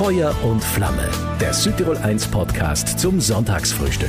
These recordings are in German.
Feuer und Flamme, der Südtirol 1 Podcast zum Sonntagsfrühstück.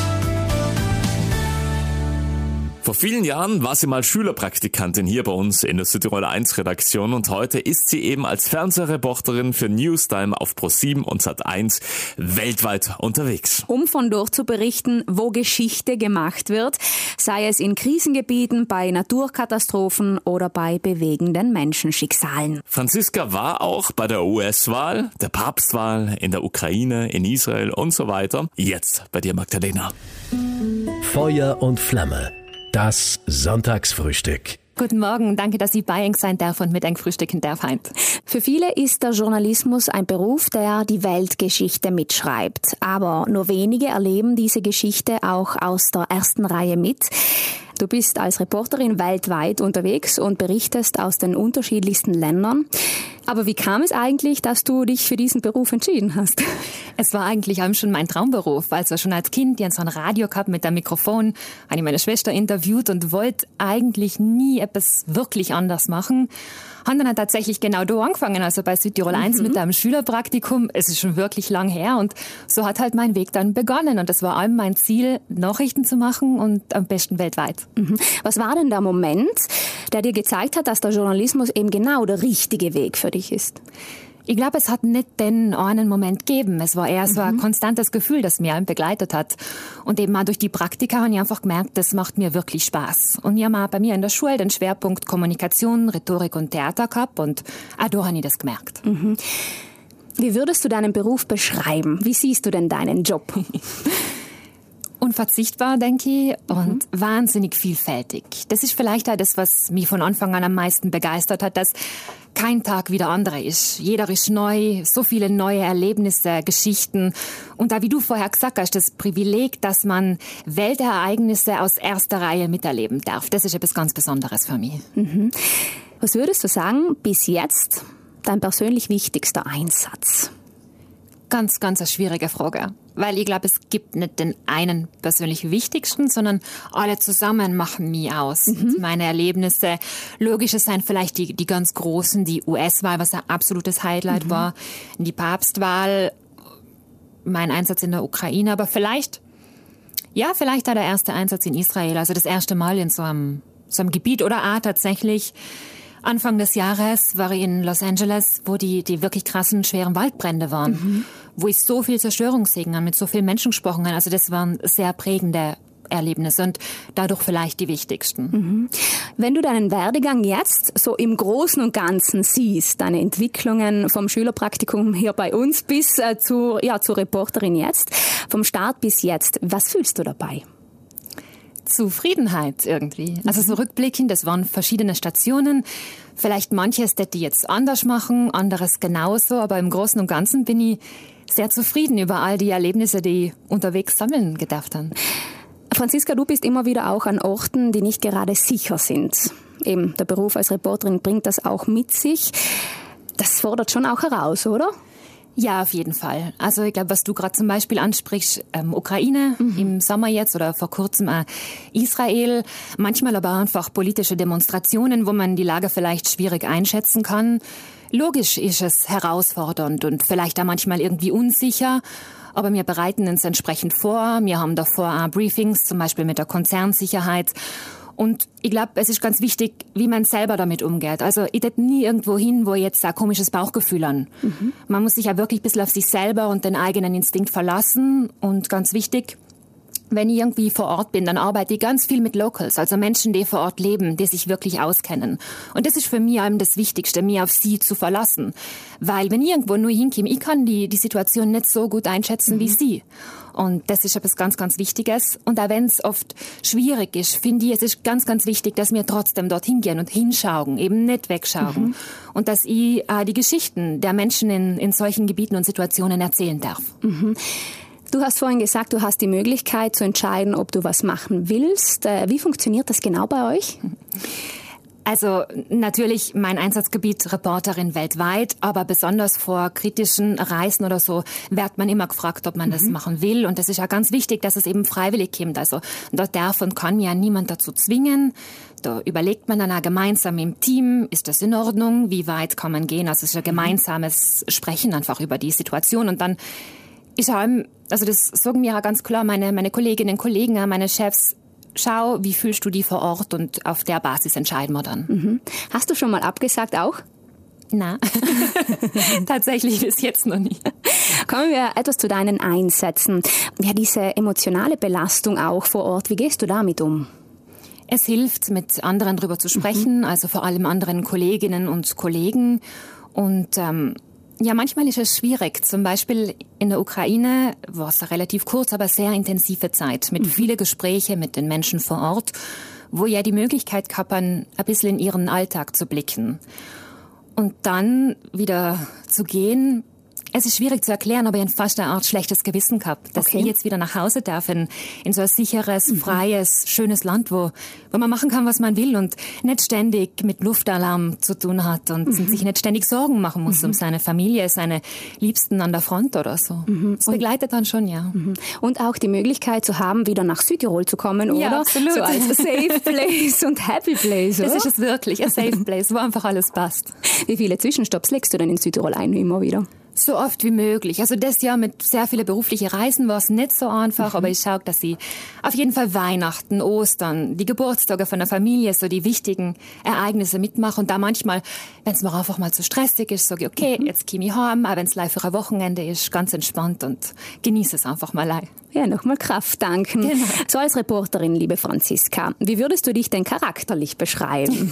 Vor vielen Jahren war sie mal Schülerpraktikantin hier bei uns in der Südtirol 1 Redaktion und heute ist sie eben als Fernsehreporterin für Newstime auf Pro7 und Sat1 weltweit unterwegs. Um von dort zu berichten, wo Geschichte gemacht wird, sei es in Krisengebieten, bei Naturkatastrophen oder bei bewegenden Menschenschicksalen. Franziska war auch bei der US-Wahl, der Papstwahl, in der Ukraine, in Israel und so weiter. Jetzt bei dir, Magdalena. Feuer und Flamme. Das Sonntagsfrühstück. Guten Morgen, danke, dass ich bei euch sein darf und mit euch frühstücken darf heute. Für viele ist der Journalismus ein Beruf, der die Weltgeschichte mitschreibt. Aber nur wenige erleben diese Geschichte auch aus der ersten Reihe mit. Du bist als Reporterin weltweit unterwegs und berichtest aus den unterschiedlichsten Ländern. Aber wie kam es eigentlich, dass du dich für diesen Beruf entschieden hast? Es war eigentlich schon mein Traumberuf. Also schon als Kind, ich hatte so ein Radio gehabt mit einem Mikrofon, habe ich meine Schwester interviewt und wollte eigentlich nie etwas wirklich anders machen. Haben dann tatsächlich genau da angefangen, also bei Südtirol 1 mit einem Schülerpraktikum. Es ist schon wirklich lang her und so hat halt mein Weg dann begonnen. Und das war allem mein Ziel, Nachrichten zu machen und am besten weltweit. Was war denn der Moment, der dir gezeigt hat, dass der Journalismus eben genau der richtige Weg für dich ist? Ich glaube, es hat nicht den einen Moment gegeben. Es war eher so ein konstantes Gefühl, das mir begleitet hat. Und eben auch durch die Praktika habe ich einfach gemerkt, das macht mir wirklich Spaß. Und ich habe auch bei mir in der Schule den Schwerpunkt Kommunikation, Rhetorik und Theater gehabt und auch da habe ich das gemerkt. Wie würdest du deinen Beruf beschreiben? Wie siehst du denn deinen Job? Unverzichtbar, denke ich, und wahnsinnig vielfältig. Das ist vielleicht auch das, was mich von Anfang an am meisten begeistert hat, dass kein Tag wie der andere ist. Jeder ist neu, so viele neue Erlebnisse, Geschichten. Und da, wie du vorher gesagt hast, das Privileg, dass man Weltereignisse aus erster Reihe miterleben darf, das ist etwas ganz Besonderes für mich. Was würdest du sagen, bis jetzt dein persönlich wichtigster Einsatz? Ganz, ganz eine schwierige Frage. Weil ich glaube, es gibt nicht den einen persönlich wichtigsten, sondern alle zusammen machen mich aus. Meine Erlebnisse, logische sind vielleicht die ganz großen, die US-Wahl, was ein absolutes Highlight war, die Papstwahl, mein Einsatz in der Ukraine, aber vielleicht auch der erste Einsatz in Israel, also das erste Mal in so einem Gebiet oder tatsächlich Anfang des Jahres war ich in Los Angeles, wo die wirklich krassen, schweren Waldbrände waren, wo ich so viel Zerstörung gesehen habe, mit so vielen Menschen gesprochen habe. Also das waren sehr prägende Erlebnisse und dadurch vielleicht die wichtigsten. Wenn du deinen Werdegang jetzt so im Großen und Ganzen siehst, deine Entwicklungen vom Schülerpraktikum hier bei uns bis zur Reporterin jetzt, vom Start bis jetzt, was fühlst du dabei? Zufriedenheit irgendwie. Also so rückblickend, das waren verschiedene Stationen. Vielleicht manches, das die jetzt anders machen, anderes genauso, aber im Großen und Ganzen bin ich sehr zufrieden über all die Erlebnisse, die ich unterwegs sammeln gedacht habe. Franziska, du bist immer wieder auch an Orten, die nicht gerade sicher sind. Eben, der Beruf als Reporterin bringt das auch mit sich. Das fordert schon auch heraus, oder? Ja, auf jeden Fall. Also ich glaube, was du gerade zum Beispiel ansprichst, Ukraine im Sommer jetzt oder vor kurzem Israel, manchmal aber einfach politische Demonstrationen, wo man die Lage vielleicht schwierig einschätzen kann. Logisch ist es herausfordernd und vielleicht auch manchmal irgendwie unsicher, aber wir bereiten uns entsprechend vor. Wir haben davor auch Briefings, zum Beispiel mit der Konzernsicherheit. Und ich glaube, es ist ganz wichtig, wie man selber damit umgeht. Also ich gehe nie irgendwo hin, wo ich jetzt ein komisches Bauchgefühl an. Man muss sich ja wirklich ein bisschen auf sich selber und den eigenen Instinkt verlassen. Und ganz wichtig, wenn ich irgendwie vor Ort bin, dann arbeite ich ganz viel mit Locals, also Menschen, die vor Ort leben, die sich wirklich auskennen. Und das ist für mich allem das Wichtigste, mich auf sie zu verlassen. Weil wenn ich irgendwo nur hinkomme, ich kann die Situation nicht so gut einschätzen wie sie. Und das ist etwas ganz, ganz Wichtiges. Und auch wenn es oft schwierig ist, finde ich, es ist ganz, ganz wichtig, dass wir trotzdem dorthin gehen und hinschauen, eben nicht wegschauen. Und dass ich die Geschichten der Menschen in solchen Gebieten und Situationen erzählen darf. Du hast vorhin gesagt, du hast die Möglichkeit zu entscheiden, ob du was machen willst. Wie funktioniert das genau bei euch? Also natürlich mein Einsatzgebiet Reporterin weltweit, aber besonders vor kritischen Reisen oder so wird man immer gefragt, ob man das machen will. Und das ist ja ganz wichtig, dass es eben freiwillig kommt. Also dort darf und kann ja niemand dazu zwingen. Da überlegt man dann auch gemeinsam im Team, ist das in Ordnung, wie weit kann man gehen. Also es ist ein gemeinsames Sprechen einfach über die Situation. Und dann ist allem, also das sagen mir ja ganz klar meine Kolleginnen und Kollegen, meine Chefs, schau, wie fühlst du dich vor Ort und auf der Basis entscheiden wir dann. Hast du schon mal abgesagt auch? Na, tatsächlich bis jetzt noch nie. Kommen wir etwas zu deinen Einsätzen. Ja, diese emotionale Belastung auch vor Ort, wie gehst du damit um? Es hilft, mit anderen drüber zu sprechen, also vor allem anderen Kolleginnen und Kollegen. Und ja, manchmal ist es schwierig. Zum Beispiel in der Ukraine war es relativ kurz, aber sehr intensive Zeit mit vielen Gesprächen mit den Menschen vor Ort, wo ja die Möglichkeit gehabt haben, ein bisschen in ihren Alltag zu blicken. Und dann wieder zu gehen, es ist schwierig zu erklären, aber ich habe fast eine Art schlechtes Gewissen gehabt, dass ich jetzt wieder nach Hause darf in so ein sicheres, freies, schönes Land, wo man machen kann, was man will und nicht ständig mit Luftalarm zu tun hat und sich nicht ständig Sorgen machen muss um seine Familie, seine Liebsten an der Front oder so. Das begleitet dann schon, ja. Und auch die Möglichkeit zu haben, wieder nach Südtirol zu kommen, oder? Ja, absolut. So als Safe Place und Happy Place, oder? Das ist es wirklich, ein Safe Place, wo einfach alles passt. Wie viele Zwischenstopps legst du denn in Südtirol ein, immer wieder? So oft wie möglich. Also das Jahr mit sehr vielen beruflichen Reisen war es nicht so einfach, aber ich schaue, dass ich auf jeden Fall Weihnachten, Ostern, die Geburtstage von der Familie, so die wichtigen Ereignisse mitmache und da manchmal, wenn es mir einfach mal zu stressig ist, sage ich, okay, jetzt komme ich heim, aber wenn es live für ein Wochenende ist, ganz entspannt und genieße es einfach mal live. Ja, nochmal Kraft danken. Genau. So als Reporterin, liebe Franziska, wie würdest du dich denn charakterlich beschreiben?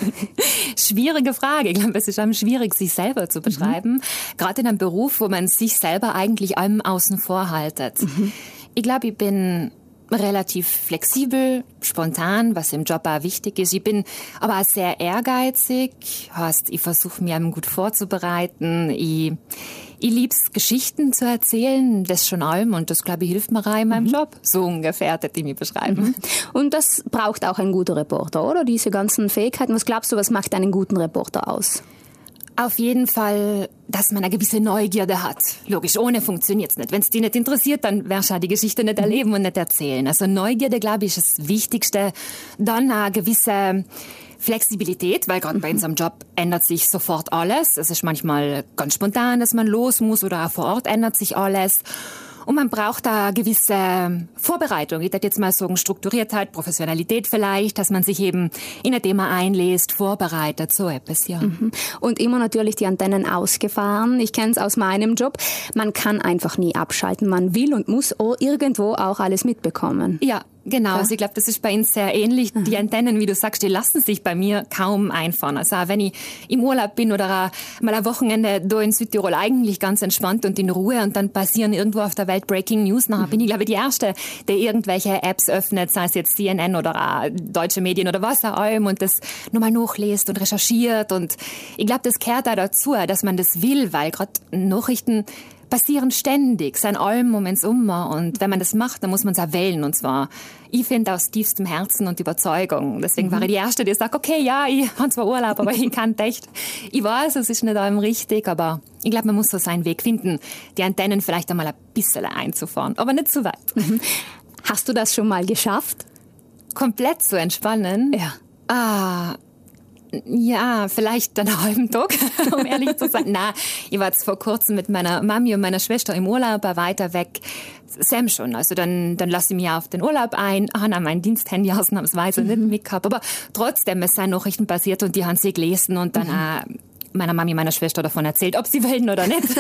Schwierige Frage. Ich glaube, es ist am schwierig, sich selber zu beschreiben. Gerade in einem Beruf, wo man sich selber eigentlich allem außen vor haltet. Ich glaube, ich bin relativ flexibel, spontan, was im Job auch wichtig ist. Ich bin aber auch sehr ehrgeizig. Heißt, ich versuche mir gut vorzubereiten. Ich lieb's, Geschichten zu erzählen, das schon allem und das, glaube ich, hilft mir auch in meinem Job. So ungefähr, das ich mich beschreiben. Und das braucht auch ein guter Reporter, oder? Diese ganzen Fähigkeiten. Was glaubst du, was macht einen guten Reporter aus? Auf jeden Fall, dass man eine gewisse Neugierde hat. Logisch, ohne funktioniert's nicht. Wenn's dich nicht interessiert, dann wirst du auch die Geschichte nicht erleben und nicht erzählen. Also Neugierde, glaube ich, ist das Wichtigste. Dann eine gewisse Flexibilität, weil gerade bei unserem Job ändert sich sofort alles. Es ist manchmal ganz spontan, dass man los muss oder auch vor Ort ändert sich alles. Und man braucht da gewisse Vorbereitung. Ich würde jetzt mal sagen, Strukturiertheit, Professionalität vielleicht, dass man sich eben in ein Thema einlässt, vorbereitet, so etwas, ja. Und immer natürlich die Antennen ausgefahren. Ich kenne es aus meinem Job. Man kann einfach nie abschalten. Man will und muss irgendwo auch alles mitbekommen. Ja. Genau, also ich glaube, das ist bei uns sehr ähnlich. Die Antennen, wie du sagst, die lassen sich bei mir kaum einfahren. Also auch wenn ich im Urlaub bin oder mal ein Wochenende da in Südtirol eigentlich ganz entspannt und in Ruhe und dann passieren irgendwo auf der Welt Breaking News, nachher bin ich, glaube ich, die Erste, der irgendwelche Apps öffnet, sei es jetzt CNN oder auch deutsche Medien oder was auch immer und das nochmal nachliest und recherchiert und ich glaube, das gehört da dazu, dass man das will, weil gerade Nachrichten passieren ständig, sein allem ums und wenn man das macht, dann muss man es auch wählen und zwar, ich finde aus tiefstem Herzen und Überzeugung. Deswegen war ich die Erste, die sagt, okay, ja, ich habe zwar Urlaub, aber ich kann echt. Ich weiß, es ist nicht allem richtig, aber ich glaube, man muss so seinen Weg finden, die Antennen vielleicht einmal ein bisschen einzufahren, aber nicht zu weit. Hast du das schon mal geschafft? Komplett zu entspannen? Ja. Ja, vielleicht einen halben Tag, um ehrlich zu sein. Nein, ich war jetzt vor kurzem mit meiner Mami und meiner Schwester im Urlaub, weiter weg. Sam schon, also dann lasse ich mich auf den Urlaub ein. Mein Diensthandy ausnahmsweise nicht mitgehabt, aber trotzdem, es sind Nachrichten passiert und die haben sie gelesen und dann auch meiner Mami, meiner Schwester davon erzählt, ob sie wollen oder nicht.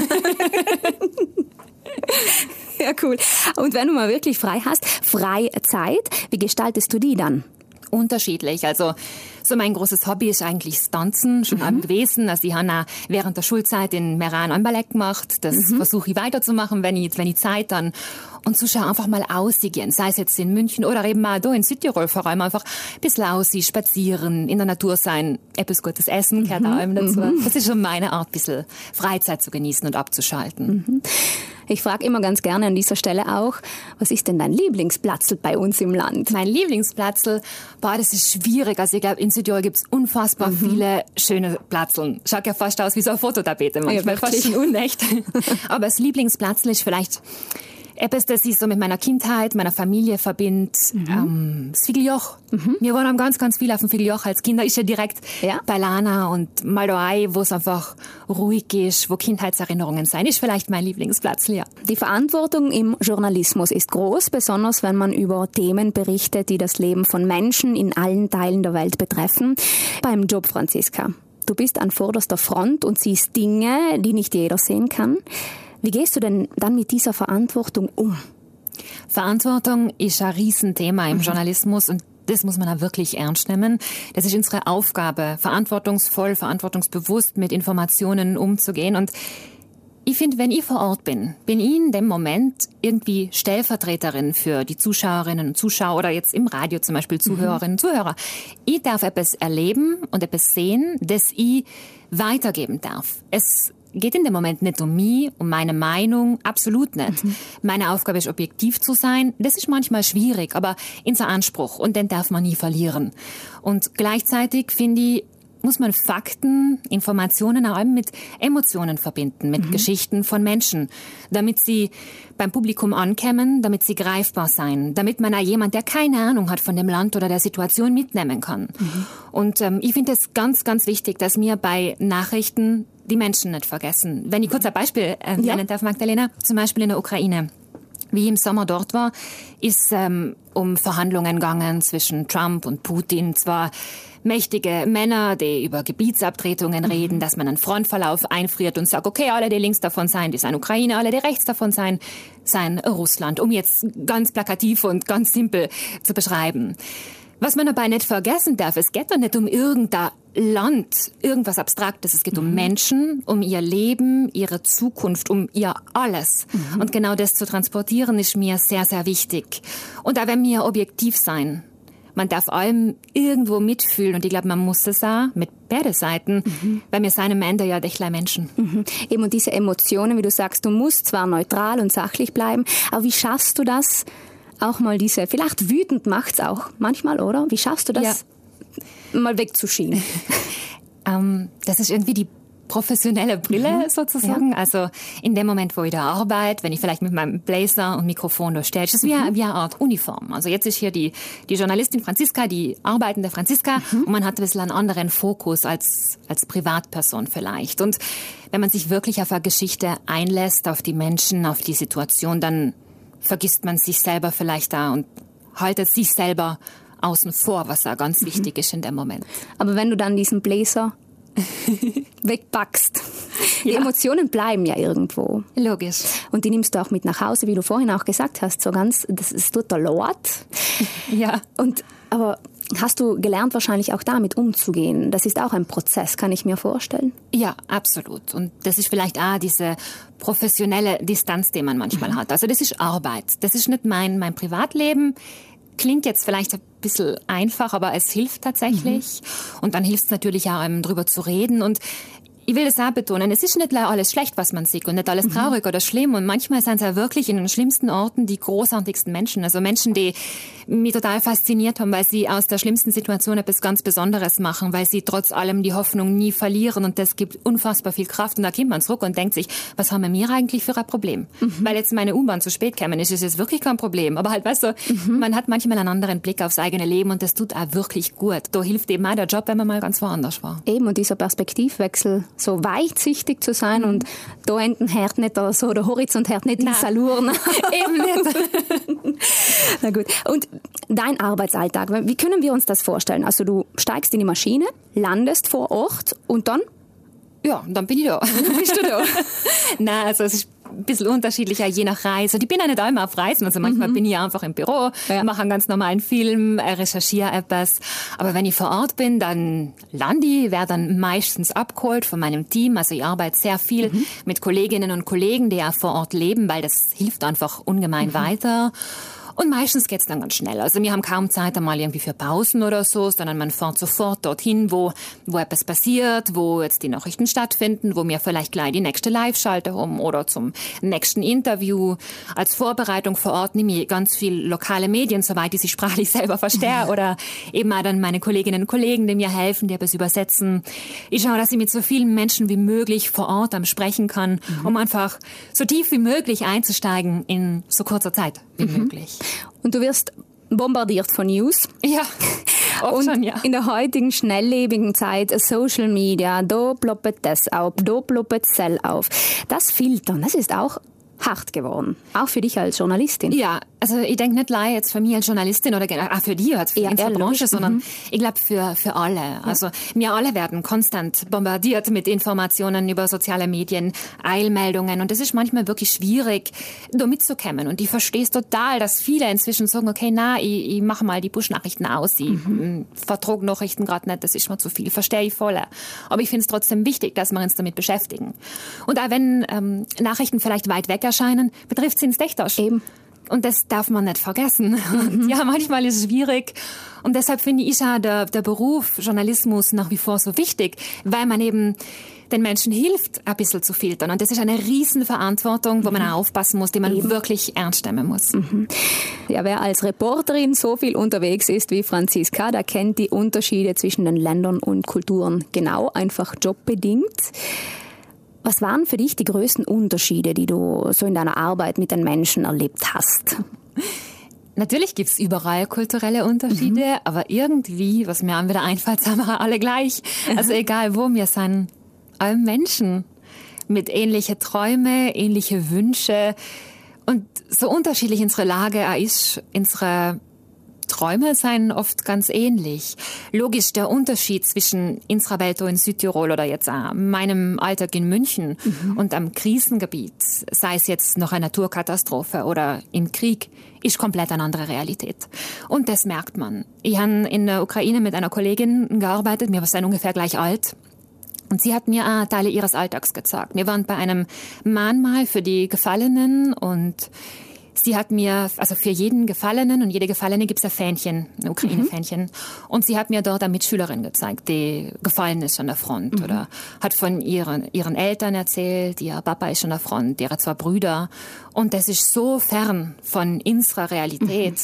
Ja, cool. Und wenn du mal wirklich frei hast, Freizeit, wie gestaltest du die dann? Unterschiedlich. Also so mein großes Hobby ist eigentlich das Tanzen, schon einmal gewesen. Also ich habe auch während der Schulzeit in Meran ein Ballett gemacht. Das versuche ich weiterzumachen, wenn ich Zeit dann. Und so schau einfach mal ausgehen, sei es jetzt in München oder eben mal da in Südtirol, vor allem einfach ein bisschen aussehen, spazieren, in der Natur sein, etwas Gutes essen, gehört auch dazu. Das ist schon meine Art, ein bisschen Freizeit zu genießen und abzuschalten. Ich frage immer ganz gerne an dieser Stelle auch, was ist denn dein Lieblingsplatz bei uns im Land? Mein Lieblingsplatz, das ist schwierig. Also ich glaube, in Südtirol gibt es unfassbar viele schöne Plätze. Schaut ja fast aus wie so eine Fototapete manchmal, fast schon unecht. Aber das Lieblingsplatz ist vielleicht etwas, das ich so mit meiner Kindheit, meiner Familie verbinde. Das Figeljoch. Wir waren ganz, ganz viel auf dem Figeljoch als Kinder. Ist ja direkt bei Lana und Maldoai, wo es einfach ruhig ist, wo Kindheitserinnerungen sein. Ist vielleicht mein Lieblingsplatz, ja. Die Verantwortung im Journalismus ist groß, besonders wenn man über Themen berichtet, die das Leben von Menschen in allen Teilen der Welt betreffen. Beim Job, Franziska. Du bist an vorderster Front und siehst Dinge, die nicht jeder sehen kann. Wie gehst du denn dann mit dieser Verantwortung um? Verantwortung ist ein Riesenthema im Journalismus und das muss man auch wirklich ernst nehmen. Das ist unsere Aufgabe, verantwortungsvoll, verantwortungsbewusst mit Informationen umzugehen. Und ich finde, wenn ich vor Ort bin ich in dem Moment irgendwie Stellvertreterin für die Zuschauerinnen und Zuschauer oder jetzt im Radio zum Beispiel Zuhörerinnen und Zuhörer. Ich darf etwas erleben und etwas sehen, das ich weitergeben darf. Es geht in dem Moment nicht um mich, um meine Meinung, absolut nicht. Meine Aufgabe ist, objektiv zu sein. Das ist manchmal schwierig, aber unser Anspruch und den darf man nie verlieren. Und gleichzeitig, finde ich, muss man Fakten, Informationen auch mit Emotionen verbinden, mit Geschichten von Menschen, damit sie beim Publikum ankommen, damit sie greifbar sein, damit man auch jemand, der keine Ahnung hat von dem Land oder der Situation, mitnehmen kann. Und ich finde es ganz, ganz wichtig, dass wir bei Nachrichten die Menschen nicht vergessen. Wenn ich kurz ein Beispiel nennen darf, Magdalena, zum Beispiel in der Ukraine. Wie ich im Sommer dort war, ist um Verhandlungen gegangen zwischen Trump und Putin. Zwar mächtige Männer, die über Gebietsabtretungen reden, dass man einen Frontverlauf einfriert und sagt, okay, alle, die links davon sein, die sind Ukraine, alle, die rechts davon sein Russland, um jetzt ganz plakativ und ganz simpel zu beschreiben. Was man dabei nicht vergessen darf, es geht doch nicht um irgendein Land, irgendwas Abstraktes. Es geht um Menschen, um ihr Leben, ihre Zukunft, um ihr alles. Und genau das zu transportieren ist mir sehr, sehr wichtig. Und da wenn wir objektiv sein, man darf allem irgendwo mitfühlen und ich glaube, man muss es auch mit beiden Seiten, weil wir sind am Ende ja echt Menschen. Eben und diese Emotionen, wie du sagst, du musst zwar neutral und sachlich bleiben, aber wie schaffst du das, auch mal vielleicht wütend macht's auch manchmal, oder? Wie schaffst du das, mal wegzuschieben? Das ist irgendwie die professionelle Brille sozusagen. Ja. Also in dem Moment, wo ich da arbeite, wenn ich vielleicht mit meinem Blazer und Mikrofon da stehe, ist das wie eine Art Uniform. Also jetzt ist hier die Journalistin Franziska, die arbeitende Franziska und man hat ein bisschen einen anderen Fokus als Privatperson vielleicht. Und wenn man sich wirklich auf eine Geschichte einlässt, auf die Menschen, auf die Situation, dann vergisst man sich selber vielleicht da und haltet sich selber außen vor, was da ganz wichtig ist in dem Moment. Aber wenn du dann diesen Blazer wegpackst, die Emotionen bleiben ja irgendwo. Logisch. Und die nimmst du auch mit nach Hause, wie du vorhin auch gesagt hast, das ist total Lord. Ja. Aber hast du gelernt, wahrscheinlich auch damit umzugehen? Das ist auch ein Prozess, kann ich mir vorstellen. Ja, absolut. Und das ist vielleicht auch diese professionelle Distanz, die man manchmal hat. Also das ist Arbeit. Das ist nicht mein Privatleben. Klingt jetzt vielleicht ein bisschen einfach, aber es hilft tatsächlich. Und dann hilft es natürlich auch, drüber zu reden. Und ich will das auch betonen, es ist nicht alles schlecht, was man sieht und nicht alles traurig oder schlimm. Und manchmal sind es ja wirklich in den schlimmsten Orten die großartigsten Menschen. Also Menschen, die mich total fasziniert haben, weil sie aus der schlimmsten Situation etwas ganz Besonderes machen, weil sie trotz allem die Hoffnung nie verlieren. Und das gibt unfassbar viel Kraft. Und da kommt man zurück und denkt sich, was haben wir eigentlich für ein Problem? Weil jetzt meine U-Bahn zu spät kämen, ist es jetzt wirklich kein Problem. Aber halt, weißt du, man hat manchmal einen anderen Blick aufs eigene Leben und das tut auch wirklich gut. Da hilft eben auch der Job, wenn man mal ganz woanders war. Eben, und dieser Perspektivwechsel, so weitsichtig zu sein und da enden hört nicht so, der Horizont hört nicht in Saluren. Eben nicht. Na gut. Und dein Arbeitsalltag, wie können wir uns das vorstellen? Also du steigst in die Maschine, landest vor Ort und dann? Ja, dann bin ich da. Dann bist du da. Nein, also es ist ein bisschen unterschiedlicher, je nach Reise. Und ich bin auch nicht immer auf Reisen. Also manchmal bin ich einfach im Büro, mache einen ganz normalen Film, recherchiere etwas. Aber wenn ich vor Ort bin, dann lande ich, werde dann meistens abgeholt von meinem Team. Also ich arbeite sehr viel mit Kolleginnen und Kollegen, die auch vor Ort leben, weil das hilft einfach ungemein weiter. Und meistens geht's dann ganz schnell. Also wir haben kaum Zeit einmal irgendwie für Pausen oder so, sondern man fährt sofort dorthin, wo etwas passiert, wo jetzt die Nachrichten stattfinden, wo wir vielleicht gleich die nächste Live-Schalte haben oder zum nächsten Interview. Als Vorbereitung vor Ort nehme ich ganz viel lokale Medien, soweit ich sie sprachlich selber verstehe, oder eben auch dann meine Kolleginnen und Kollegen, die mir helfen, die etwas übersetzen. Ich schaue, dass ich mit so vielen Menschen wie möglich vor Ort am Sprechen kann, um einfach so tief wie möglich einzusteigen in so kurzer Zeit wie möglich. Und du wirst bombardiert von News. Ja, oft und schon, ja. In der heutigen schnelllebigen Zeit, Social Media, da ploppet das auf, da ploppet das auf. Das Filtern, das ist auch hart geworden. Auch für dich als Journalistin. Ja, also ich denke nicht allein jetzt für mich als Journalistin oder auch für die als in der Branche, sondern ich glaube für alle. Ja. Also wir alle werden konstant bombardiert mit Informationen über soziale Medien, Eilmeldungen, und das ist manchmal wirklich schwierig, da mitzukommen. Und ich verstehe es total, dass viele inzwischen sagen, okay, ich mache mal die Push-Nachrichten aus, ich vertrage Nachrichten gerade nicht, das ist mir zu viel, verstehe ich voll. Aber ich finde es trotzdem wichtig, dass wir uns damit beschäftigen. Und auch wenn Nachrichten vielleicht weit weg erscheinen, betrifft sie ins Dechtasch. Eben. Und das darf man nicht vergessen. Und ja, manchmal ist es schwierig. Und deshalb finde ich auch der Beruf Journalismus nach wie vor so wichtig, weil man eben den Menschen hilft, ein bisschen zu filtern. Und das ist eine Riesenverantwortung, wo man auch aufpassen muss, die man wirklich ernst nehmen muss. Ja, wer als Reporterin so viel unterwegs ist wie Franziska, der kennt die Unterschiede zwischen den Ländern und Kulturen genau, einfach jobbedingt. Was waren für dich die größten Unterschiede, die du so in deiner Arbeit mit den Menschen erlebt hast? Natürlich gibt's überall kulturelle Unterschiede, aber irgendwie, was mir wieder einfällt, sind wir alle gleich. Also egal wo wir sind, alle Menschen mit ähnlichen Träumen, ähnliche Wünsche, und so unterschiedlich unsere Lage auch ist, unsere Träume seien oft ganz ähnlich. Logisch, der Unterschied zwischen unserer Welt in Südtirol oder jetzt auch meinem Alltag in München und am Krisengebiet, sei es jetzt noch eine Naturkatastrophe oder im Krieg, ist komplett eine andere Realität. Und das merkt man. Ich habe in der Ukraine mit einer Kollegin gearbeitet, wir sind ungefähr gleich alt. Und sie hat mir auch Teile ihres Alltags gezeigt. Wir waren bei einem Mahnmal für die Gefallenen, und sie hat mir, also für jeden Gefallenen und jede Gefallene gibt's ein Fähnchen, ein Ukraine-Fähnchen. Und sie hat mir dort eine Mitschülerin gezeigt, die gefallen ist an der Front, oder hat von ihren Eltern erzählt, ihr Papa ist an der Front, ihre 2 Brüder. Und das ist so fern von unserer Realität.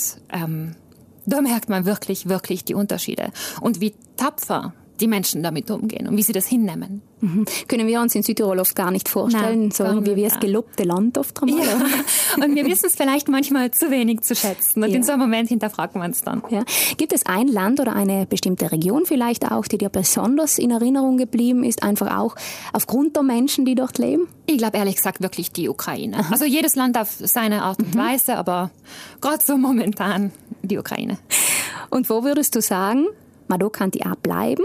Da merkt man wirklich, wirklich die Unterschiede. Und wie tapfer die Menschen damit umgehen und wie sie das hinnehmen. Können wir uns in Südtirol oft gar nicht vorstellen, Nein, so wie wir das gelobte Land oft einmal. Ja. Und wir wissen es vielleicht manchmal zu wenig zu schätzen. Und in so einem Moment hinterfragen wir es dann. Ja. Gibt es ein Land oder eine bestimmte Region vielleicht auch, die dir besonders in Erinnerung geblieben ist, einfach auch aufgrund der Menschen, die dort leben? Ich glaube ehrlich gesagt wirklich die Ukraine. Also jedes Land auf seine Art und Weise, aber gerade so momentan die Ukraine. Und wo würdest du sagen, da kann die auch bleiben?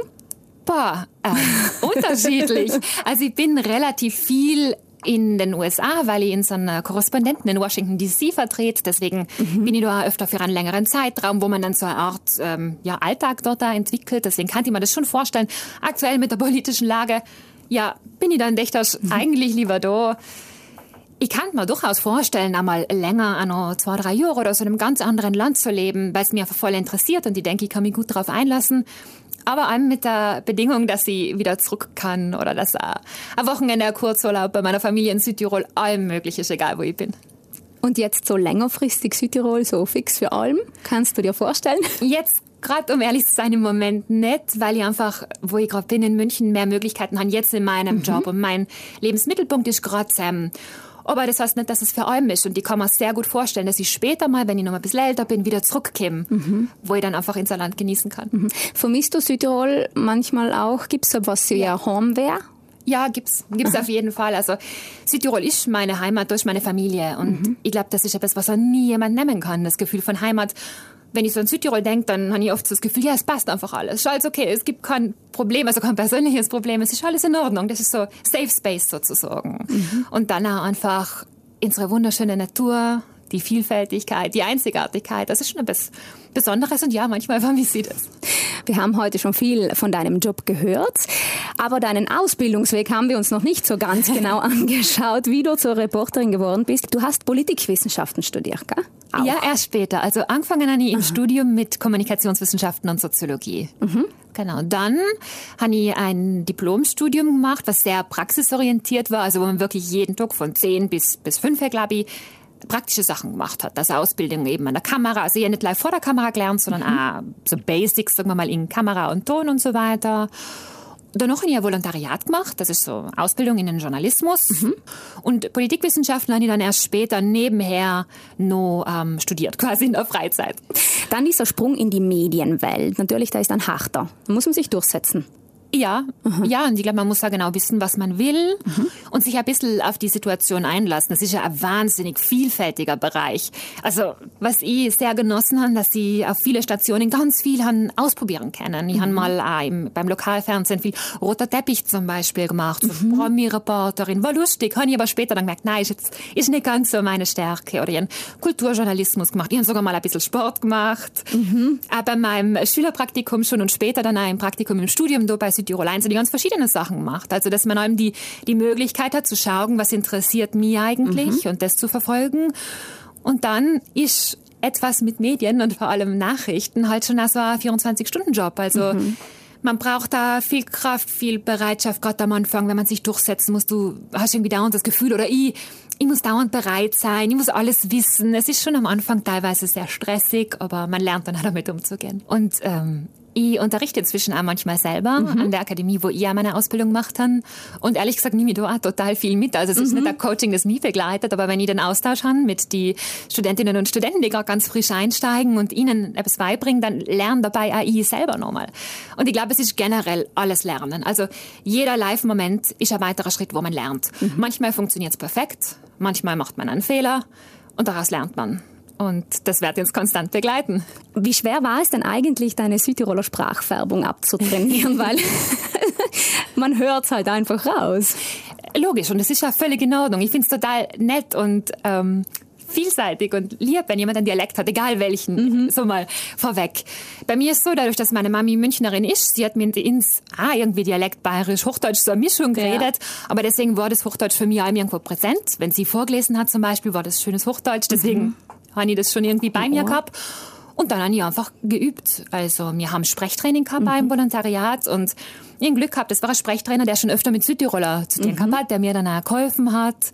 Unterschiedlich. Also ich bin relativ viel in den USA, weil ich unseren Korrespondenten in Washington D.C. vertrete. Deswegen bin ich da öfter für einen längeren Zeitraum, wo man dann so eine Art Alltag dort da entwickelt. Deswegen kann ich mir das schon vorstellen. Aktuell mit der politischen Lage, bin ich dann eigentlich lieber da. Ich kann mir durchaus vorstellen, einmal länger, noch 2-3 Jahre oder so in einem ganz anderen Land zu leben, weil es mich einfach voll interessiert, und ich denke, ich kann mich gut darauf einlassen. Aber allem mit der Bedingung, dass ich wieder zurück kann, oder dass ein Wochenende, ein Kurzurlaub bei meiner Familie in Südtirol, allem möglich ist, egal wo ich bin. Und jetzt so längerfristig Südtirol, so fix für allem, kannst du dir vorstellen? Jetzt gerade, um ehrlich zu sein, im Moment nicht, weil ich einfach, wo ich gerade bin in München, mehr Möglichkeiten habe jetzt in meinem Job. Und mein Lebensmittelpunkt ist gerade Sam. Aber das heißt nicht, dass es für allem ist. Und ich kann mir sehr gut vorstellen, dass ich später mal, wenn ich noch mal ein bisschen älter bin, wieder zurückkomme, wo ich dann einfach unser Land genießen kann. Vermisst du Südtirol manchmal auch? Gibt es so etwas wie ein Heimweh? Ja, gibt's auf jeden Fall. Also Südtirol ist meine Heimat durch meine Familie. Und ich glaube, das ist etwas, was auch nie jemand nehmen kann, das Gefühl von Heimat. Wenn ich so an Südtirol denke, dann habe ich oft so das Gefühl, es passt einfach alles. Ist alles okay, es gibt kein Problem, also kein persönliches Problem, es ist alles in Ordnung. Das ist so Safe Space sozusagen. Und dann auch einfach unsere wunderschöne Natur, die Vielfältigkeit, die Einzigartigkeit, das ist schon etwas Besonderes, und ja, manchmal vermisse ich das. Wir haben heute schon viel von deinem Job gehört, Aber deinen Ausbildungsweg haben wir uns noch nicht so ganz genau angeschaut, wie du zur Reporterin geworden bist. Du hast Politikwissenschaften studiert, gell? Auch. Ja, erst später. Also angefangen habe ich im Studium mit Kommunikationswissenschaften und Soziologie. Genau. Dann habe ich ein Diplomstudium gemacht, was sehr praxisorientiert war, also wo man wirklich jeden Tag von 10 bis 5, glaube ich, praktische Sachen gemacht hat. Also Ausbildung eben an der Kamera, also ich habe nicht live vor der Kamera gelernt, sondern auch so Basics, sagen wir mal, in Kamera und Ton und so weiter. Danach habe ich ein Volontariat gemacht, das ist so Ausbildung in den Journalismus. Und Politikwissenschaften habe ich dann erst später nebenher noch studiert, quasi in der Freizeit. Dann dieser Sprung in die Medienwelt. Natürlich, da ist ein harter. Da muss man sich durchsetzen. Ja, ja, und ich glaube, man muss da genau wissen, was man will und sich ein bisschen auf die Situation einlassen. Das ist ja ein wahnsinnig vielfältiger Bereich. Also, was ich sehr genossen habe, dass ich auf viele Stationen ganz viel ausprobieren können. Ich habe mal beim Lokalfernsehen viel roter Teppich zum Beispiel gemacht, so Promi-Reporterin, war lustig, habe ich aber später dann gemerkt, nein, ist nicht ganz so meine Stärke. Oder ich habe Kulturjournalismus gemacht, ich habe sogar mal ein bisschen Sport gemacht. Aber bei meinem Schülerpraktikum schon und später dann auch im Praktikum im Studium da bei Südtirol 1 die ganz verschiedene Sachen gemacht. Also, dass man eben die Möglichkeit hat zu schauen, was interessiert mich eigentlich und das zu verfolgen. Und dann ist etwas mit Medien und vor allem Nachrichten halt schon so ein 24-Stunden-Job. Also, man braucht da viel Kraft, viel Bereitschaft, gerade am Anfang, wenn man sich durchsetzen muss. Du hast irgendwie dauernd das Gefühl, oder ich muss dauernd bereit sein, ich muss alles wissen. Es ist schon am Anfang teilweise sehr stressig, aber man lernt dann auch damit umzugehen. Und ich unterrichte inzwischen auch manchmal selber an der Akademie, wo ich ja meine Ausbildung gemacht habe. Und ehrlich gesagt, nehme ich da auch total viel mit. Also es ist nicht ein Coaching, das mich begleitet, aber wenn ich den Austausch habe mit den Studentinnen und Studenten, die gerade ganz frisch einsteigen und ihnen etwas beibringen, dann lernen dabei auch ich selber nochmal. Und ich glaube, es ist generell alles Lernen. Also jeder Live-Moment ist ein weiterer Schritt, wo man lernt. Manchmal funktioniert es perfekt, manchmal macht man einen Fehler und daraus lernt man. Und das wird uns konstant begleiten. Wie schwer war es denn eigentlich, deine Südtiroler Sprachfärbung abzutrainieren? Weil man hört es halt einfach raus. Logisch, und das ist ja völlig in Ordnung. Ich finde es total nett und vielseitig und lieb, wenn jemand einen Dialekt hat, egal welchen, so mal vorweg. Bei mir ist so, dadurch, dass meine Mami Münchnerin ist, sie hat mir irgendwie Dialekt, Bayerisch, Hochdeutsch, so eine Mischung geredet, aber deswegen war das Hochdeutsch für mich auch irgendwo präsent. Wenn sie vorgelesen hat zum Beispiel, war das schönes Hochdeutsch, deswegen habe ich das schon irgendwie bei mir gehabt. Und dann habe ich einfach geübt. Also wir haben Sprechtraining gehabt beim Volontariat und ich habe Glück gehabt, das war ein Sprechtrainer, der schon öfter mit Südtiroler zu tun gehabt hat, der mir dann auch geholfen hat.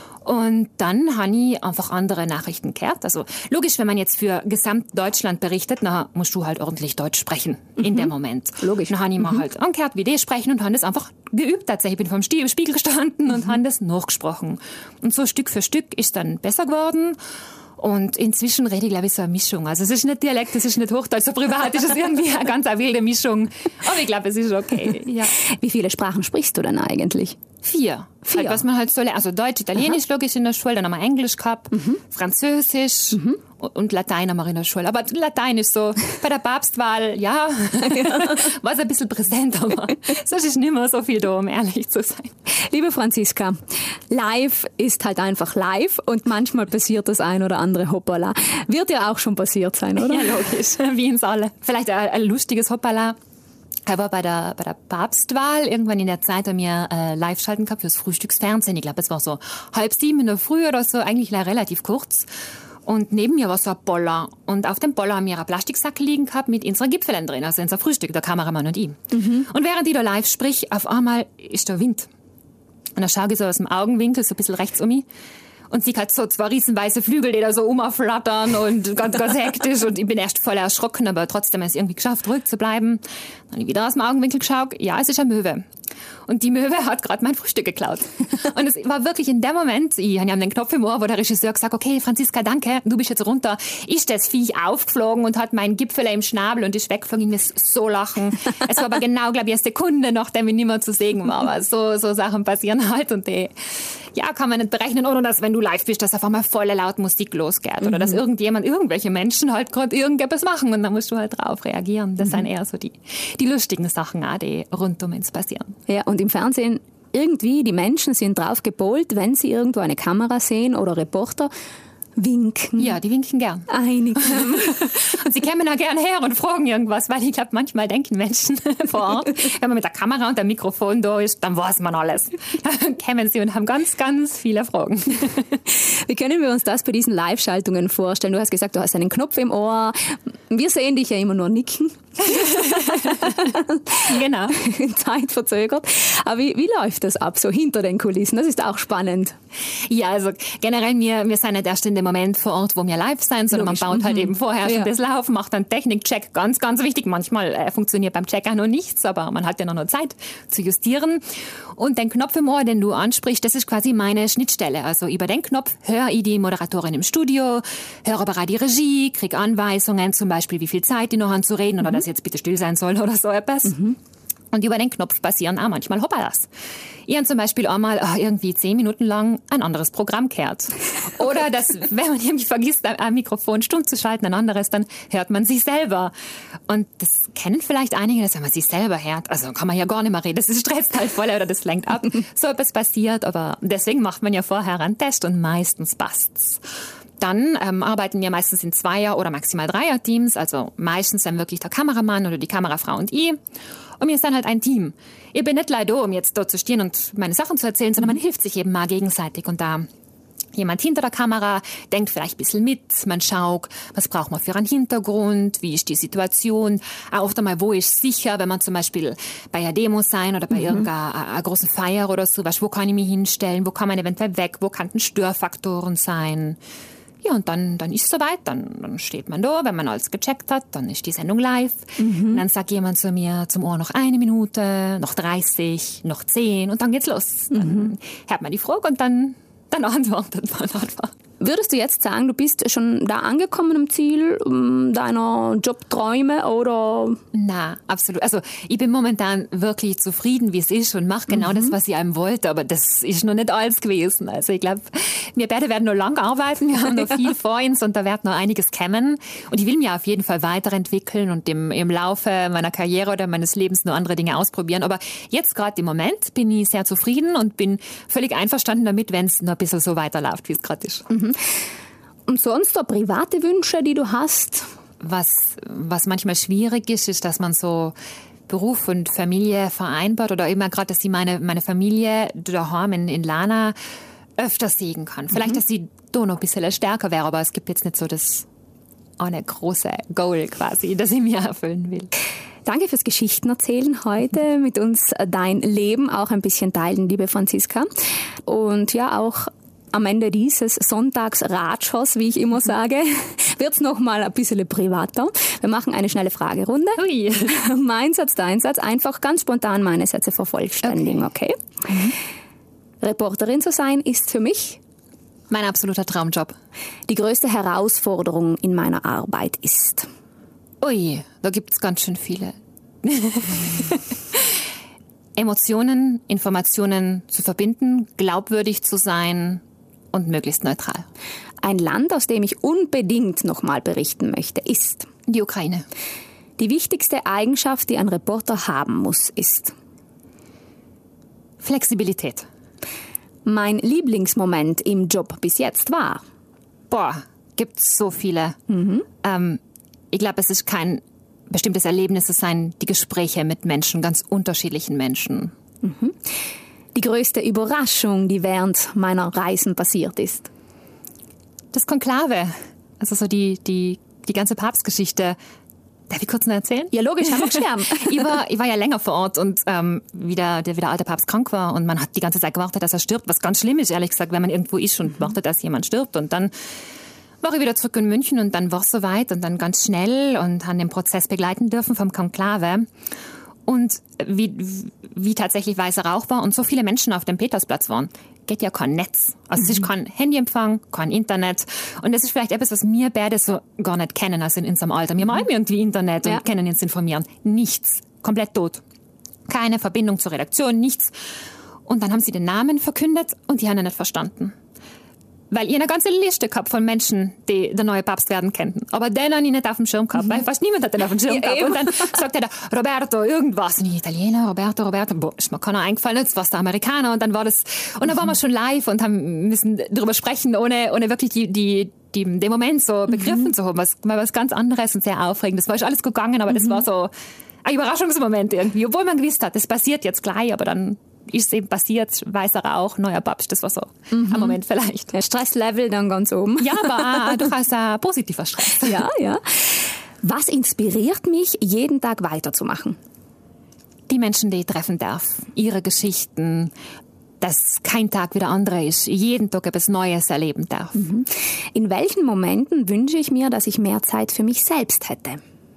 Und dann habe ich einfach andere Nachrichten gehört. Also logisch, wenn man jetzt für Gesamtdeutschland berichtet, dann musst du halt ordentlich Deutsch sprechen in dem Moment. Logisch. Dann habe ich mal halt angehört, wie die sprechen und habe das einfach geübt. Tatsächlich bin ich vom Spiegel gestanden und habe das nachgesprochen. Und so Stück für Stück ist dann besser geworden. Und inzwischen rede ich, glaube ich, so eine Mischung. Also es ist nicht Dialekt, es ist nicht Hochdeutsch, so privat ist es irgendwie eine ganz wilde Mischung. Aber ich glaube, es ist okay. Ja. Wie viele Sprachen sprichst du denn eigentlich? 4. Halt, was man halt so lernt. Also Deutsch, Italienisch logisch in der Schule, dann haben wir Englisch gehabt, Französisch und Latein haben wir in der Schule. Aber Latein ist so, bei der Papstwahl, ja, war es ein bisschen präsent, aber sonst ist nicht mehr so viel da, um ehrlich zu sein. Liebe Franziska, live ist halt einfach live und manchmal passiert das ein oder andere Hoppala. Wird ja auch schon passiert sein, oder? Ja, logisch, wie uns alle. Vielleicht ein lustiges Hoppala. Aber bei der Papstwahl, irgendwann in der Zeit haben wir Live-Schalten gehabt fürs Frühstücksfernsehen. Ich glaube, es war so 6:30 in der Früh oder so, eigentlich relativ kurz. Und neben mir war so ein Boller. Und auf dem Boller haben wir einen Plastiksack liegen gehabt mit unseren Gipfeln drin, also unser Frühstück, der Kameramann und ich. Und während ich da live sprich, auf einmal ist der Wind. Und da schaue ich so aus dem Augenwinkel, so ein bisschen rechts um mich. Und sie hat so 2 riesenweiße Flügel, die da so umflattern und ganz, ganz hektisch. Und ich bin erst voll erschrocken, aber trotzdem habe ich es irgendwie geschafft, ruhig zu bleiben. Dann habe ich wieder aus dem Augenwinkel geschaut. Ja, es ist eine Möwe. Und die Möwe hat gerade mein Frühstück geklaut. Und es war wirklich in dem Moment, ich habe den Knopf im Ohr, wo der Regisseur gesagt hat, okay, Franziska, danke, du bist jetzt runter. Ist das Viech aufgeflogen und hat meinen Gipfel im Schnabel und ist weggeflogen. Ich muss so lachen. Es war aber genau, glaube ich, eine Sekunde, nachdem ich nicht mehr zu sehen war. Aber so Sachen passieren halt und die, ja, kann man nicht berechnen. Oder dass, wenn du live bist, dass auf einmal volle laut Musik losgeht. Oder dass irgendwelche Menschen halt gerade irgendetwas machen und dann musst du halt drauf reagieren. Das sind eher so die lustigen Sachen auch, die rund um uns passieren. Ja, und im Fernsehen irgendwie, die Menschen sind drauf gepolt, wenn sie irgendwo eine Kamera sehen oder Reporter, winken? Ja, die winken gern. Einige. Und sie kämen auch gern her und fragen irgendwas, weil ich glaube, manchmal denken Menschen vor Ort, wenn man mit der Kamera und dem Mikrofon da ist, dann weiß man alles. Dann kämen sie und haben ganz, ganz viele Fragen. Wie können wir uns das bei diesen Live-Schaltungen vorstellen? Du hast gesagt, du hast einen Knopf im Ohr. Wir sehen dich ja immer nur nicken. Genau. Zeit verzögert. Aber wie läuft das ab, so hinter den Kulissen? Das ist auch spannend. Ja, also generell, wir sind nicht erst in dem Moment vor Ort, wo wir live sind, sondern Logisch. man baut halt eben vorher schon das Laufen, macht einen Technikcheck, ganz, ganz wichtig. Manchmal funktioniert beim Check auch noch nichts, aber man hat ja noch Zeit zu justieren. Und den Knopf im Ohr, den du ansprichst, das ist quasi meine Schnittstelle. Also über den Knopf höre ich die Moderatorin im Studio, höre aber auch die Regie, kriege Anweisungen, zum Beispiel, wie viel Zeit die noch haben zu reden oder dass jetzt bitte still sein soll oder so etwas. Und über den Knopf passieren auch manchmal Hoppalas. Ich habe zum Beispiel einmal irgendwie 10 Minuten lang ein anderes Programm gehört. Oder dass, wenn man irgendwie vergisst, ein Mikrofon stumm zu schalten, ein anderes, dann hört man sich selber. Und das kennen vielleicht einige, dass wenn man sich selber hört, also kann man ja gar nicht mehr reden, das stresst halt voll oder das lenkt ab. So etwas passiert, aber deswegen macht man ja vorher einen Test und meistens passt's. Dann arbeiten wir meistens in 2er- oder maximal 3er-Teams, also meistens dann wirklich der Kameramann oder die Kamerafrau und ich. Und wir sind halt ein Team. Ich bin nicht leider um jetzt dort zu stehen und meine Sachen zu erzählen, sondern man hilft sich eben mal gegenseitig. Und da jemand hinter der Kamera denkt vielleicht ein bisschen mit, man schaut, was braucht man für einen Hintergrund, wie ist die Situation, auch einmal, wo ist sicher, wenn man zum Beispiel bei einer Demo sein oder bei irgendeiner großen Feier oder so, wo kann ich mich hinstellen, wo kann man eventuell weg, wo könnten Störfaktoren sein. Ja, und dann ist es soweit, dann steht man da, wenn man alles gecheckt hat, dann ist die Sendung live. Und dann sagt jemand zu mir zum Ohr noch 1 Minute, noch 30, noch 10 und dann geht's los. Dann hört man die Frage und dann antwortet man einfach. Würdest du jetzt sagen, du bist schon da angekommen am Ziel deiner Jobträume oder? Na, absolut. Also ich bin momentan wirklich zufrieden, wie es ist und mache genau das, was ich einem wollte. Aber das ist noch nicht alles gewesen. Also ich glaube, wir beide werden noch lange arbeiten. Wir haben noch viel vor uns und da wird noch einiges kommen. Und ich will mich auf jeden Fall weiterentwickeln und im Laufe meiner Karriere oder meines Lebens noch andere Dinge ausprobieren. Aber jetzt gerade im Moment bin ich sehr zufrieden und bin völlig einverstanden damit, wenn es noch ein bisschen so weiterläuft, wie es gerade ist. Und sonst so private Wünsche, die du hast? Was manchmal schwierig ist, dass man so Beruf und Familie vereinbart oder immer gerade, dass ich meine Familie daheim in Lana öfter sehen kann. Vielleicht, dass sie da noch ein bisschen stärker wäre, aber es gibt jetzt nicht so das eine große Goal quasi, das ich mir erfüllen will. Danke fürs Geschichtenerzählen heute, mit uns dein Leben auch ein bisschen teilen, liebe Franziska. Und ja, auch am Ende dieses Sonntagsratschers, wie ich immer sage, wird's noch mal ein bisschen privater. Wir machen eine schnelle Fragerunde. Ui. Mein Satz, dein Satz, einfach ganz spontan meine Sätze vervollständigen, okay? Reporterin zu sein ist für mich mein absoluter Traumjob. Die größte Herausforderung in meiner Arbeit ist? Ui, da gibt's ganz schön viele. Emotionen, Informationen zu verbinden, glaubwürdig zu sein und möglichst neutral. Ein Land, aus dem ich unbedingt nochmal berichten möchte, ist? Die Ukraine. Die wichtigste Eigenschaft, die ein Reporter haben muss, ist? Flexibilität. Mein Lieblingsmoment im Job bis jetzt war? Gibt's so viele. Ich glaube, es ist kein bestimmtes Erlebnis, es seien die Gespräche mit Menschen, ganz unterschiedlichen Menschen. Die größte Überraschung, die während meiner Reisen passiert ist? Das Konklave, also so die ganze Papstgeschichte. Darf ich kurz noch erzählen? Ja, logisch, haben wir geschwärmt. Ich war ja länger vor Ort und wie der alte Papst krank war und man hat die ganze Zeit gewartet, dass er stirbt, was ganz schlimm ist, ehrlich gesagt, wenn man irgendwo ist und wartet, dass jemand stirbt. Und dann war ich wieder zurück in München und dann war es soweit und dann ganz schnell und haben den Prozess begleiten dürfen vom Konklave. Und wie tatsächlich weißer Rauch war und so viele Menschen auf dem Petersplatz waren, geht ja kein Netz. Also es ist kein Handyempfang, kein Internet. Und das ist vielleicht etwas, was wir beide so gar nicht kennen, also in unserem Alter. Wir haben irgendwie Internet und können uns informieren. Nichts. Komplett tot. Keine Verbindung zur Redaktion, nichts. Und dann haben sie den Namen verkündet und die haben ihn nicht verstanden. Weil ich eine ganze Liste gehabt von Menschen, die der neue Papst werden könnten. Aber den habe ich nicht auf dem Schirm gehabt, weil fast niemand hat den auf dem Schirm gehabt. Und dann sagt er da, Roberto, irgendwas. Und ich, Italiener, Roberto. Ist mir keiner eingefallen, jetzt war es der Amerikaner. Und dann war das, und dann waren wir schon live und haben müssen darüber sprechen, ohne wirklich die den Moment so begriffen zu haben. Was ganz anderes und sehr aufregend. Das war schon alles gegangen, aber das war so ein Überraschungsmoment irgendwie. Obwohl man gewusst hat, das passiert jetzt gleich, aber dann ist es eben passiert, weißer Rauch, neuer Babsch. Das war so ein Moment vielleicht. Der Stresslevel dann ganz oben. Ja, aber durchaus ein positiver Stress. Ja. Was inspiriert mich, jeden Tag weiterzumachen? Die Menschen, die ich treffen darf, ihre Geschichten, dass kein Tag wie der andere ist, jeden Tag etwas Neues erleben darf. In welchen Momenten wünsche ich mir, dass ich mehr Zeit für mich selbst hätte?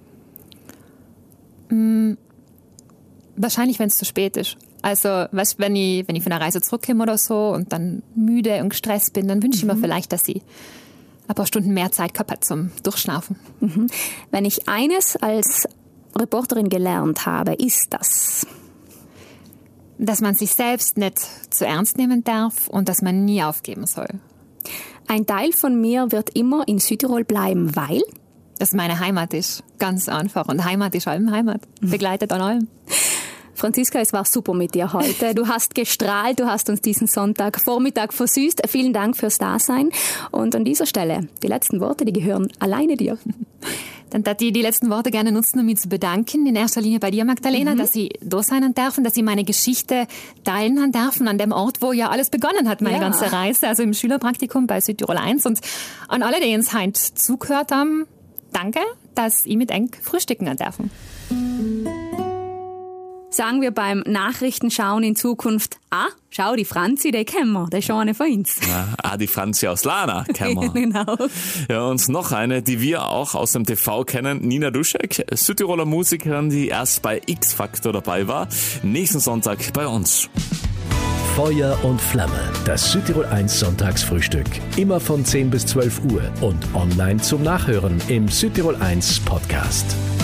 Wahrscheinlich, wenn es zu spät ist. Also, weißt, wenn ich von einer Reise zurückkomme oder so und dann müde und gestresst bin, dann wünsche ich mir vielleicht, dass ich ein paar Stunden mehr Zeit gehabt habe zum Durchschnaufen. Wenn ich eines als Reporterin gelernt habe, ist das, dass man sich selbst nicht zu ernst nehmen darf und dass man nie aufgeben soll. Ein Teil von mir wird immer in Südtirol bleiben, weil das meine Heimat ist. Ganz einfach. Und Heimat ist allem Heimat. Begleitet an allem. Franziska, es war super mit dir heute. Du hast gestrahlt, du hast uns diesen Sonntagvormittag versüßt. Vielen Dank fürs Dasein. Und an dieser Stelle, die letzten Worte, die gehören alleine dir. Dann darf ich die letzten Worte gerne nutzen, um mich zu bedanken. In erster Linie bei dir, Magdalena, dass ich da sein darf und dass ich meine Geschichte teilen darf an dem Ort, wo ja alles begonnen hat, meine ganze Reise, also im Schülerpraktikum bei Südtirol 1. Und an alle, die uns heute zugehört haben, danke, dass ich mit eng frühstücken dürfen. Sagen wir beim Nachrichtenschauen in Zukunft, schau, die Franzi, die kennen wir, die ist schon eine von uns. Ja, die Franzi aus Lana kennen wir. Genau. Ja, und noch eine, die wir auch aus dem TV kennen, Nina Duschek, Südtiroler Musikerin, die erst bei X-Factor dabei war, nächsten Sonntag bei uns. Feuer und Flamme, das Südtirol 1 Sonntagsfrühstück. Immer von 10 bis 12 Uhr und online zum Nachhören im Südtirol 1 Podcast.